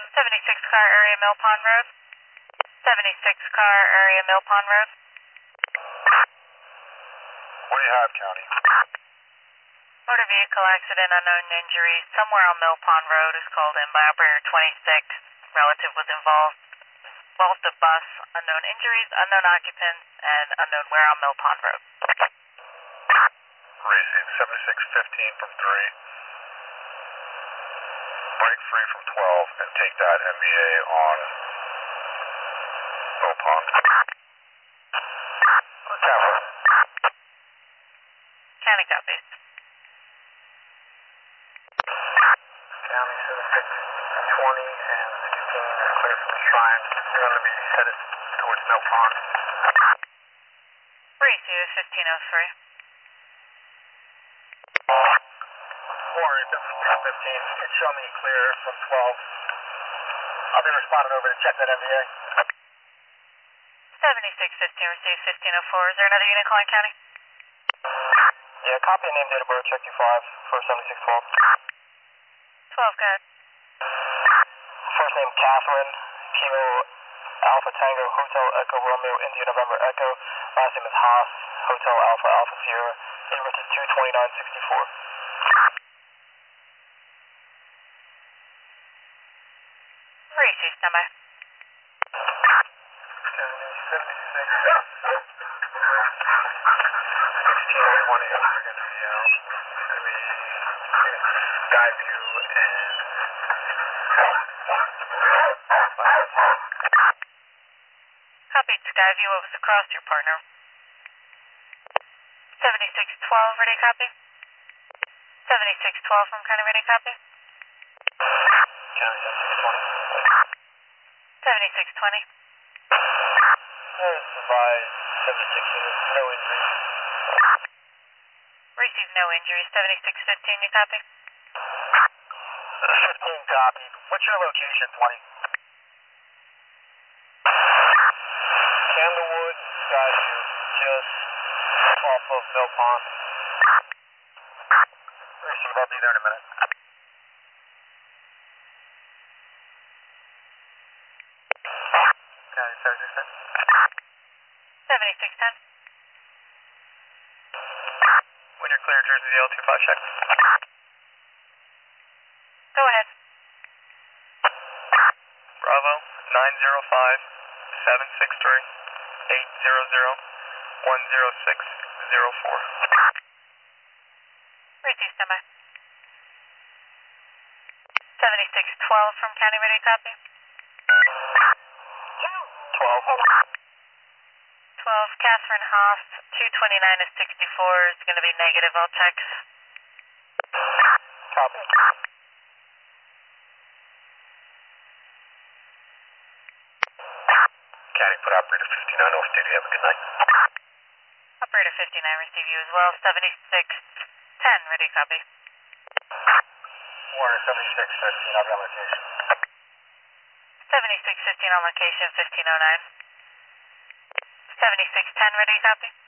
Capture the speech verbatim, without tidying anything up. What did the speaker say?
seventy-six car area Mill Pond Road. seventy-six car area Mill Pond Road. What do you have, County? Motor vehicle accident, unknown injury. Somewhere on Mill Pond Road is called in by operator twenty-six. Relative was involved. Involved a bus. Unknown injuries, unknown occupants, and unknown where on Mill Pond Road. Racing seventy-six fifteen from three. Break free from twelve and take that M B A on Mill Pond. Capital. County copies. County seventy-six twenty and sixteen are clear from the Shrine. You're going to be headed towards Mill Pond. Receive fifteen oh three. Warren, seventy-six fifteen. It's showing me clear from twelve. I'll be responding over to check that M B A. seventy-six fifteen, receive fifteen oh four. Is there another unit calling County? Yeah, copy and name date of birth, check two five for seventy-six twelve. twelve, go ahead. First name Catherine, Kilo Alpha Tango, Hotel Echo Romeo, India November Echo. Last name is Haas, Hotel Alpha Alpha Sierra. Date of birth is two twenty-nine sixty-four. Receive, standby. County seventy-six sixteen twenty, we're going to be out. It's going to be Skyview and Copy, Skyview. What was across your partner? seventy-six twelve, ready copy? seventy-six twelve from County, ready copy? County seventy-six twenty. seventy-six twenty. There's advised seventy-six units, no injuries. Receive no injuries. seventy-six fifteen, you copy? fifteen copy. What's your location, twenty? Candlewood, Skyview, just off of Mill Pond. Receive, I'll be there in a minute. County seventy-six ten. seventy-six ten. When you're clear, Jersey zero two five check. Go ahead. Bravo, nine zero five, seven six three, eight zero zero, one zero six zero four. Receive, standby. seventy-six twelve from County, ready copy? twelve. twelve, Catherine Haas, two twenty-nine to sixty-four is going to be negative, I'll check. Copy. County, put operator fifty-nine off duty. Have a good night. Operator fifty-nine, receive you as well. seventy-six ten, ready copy? Warner seventy-six fifteen, I'll be on location. seventy-six fifteen on location, fifteen oh nine. seventy-six ten, ready copy?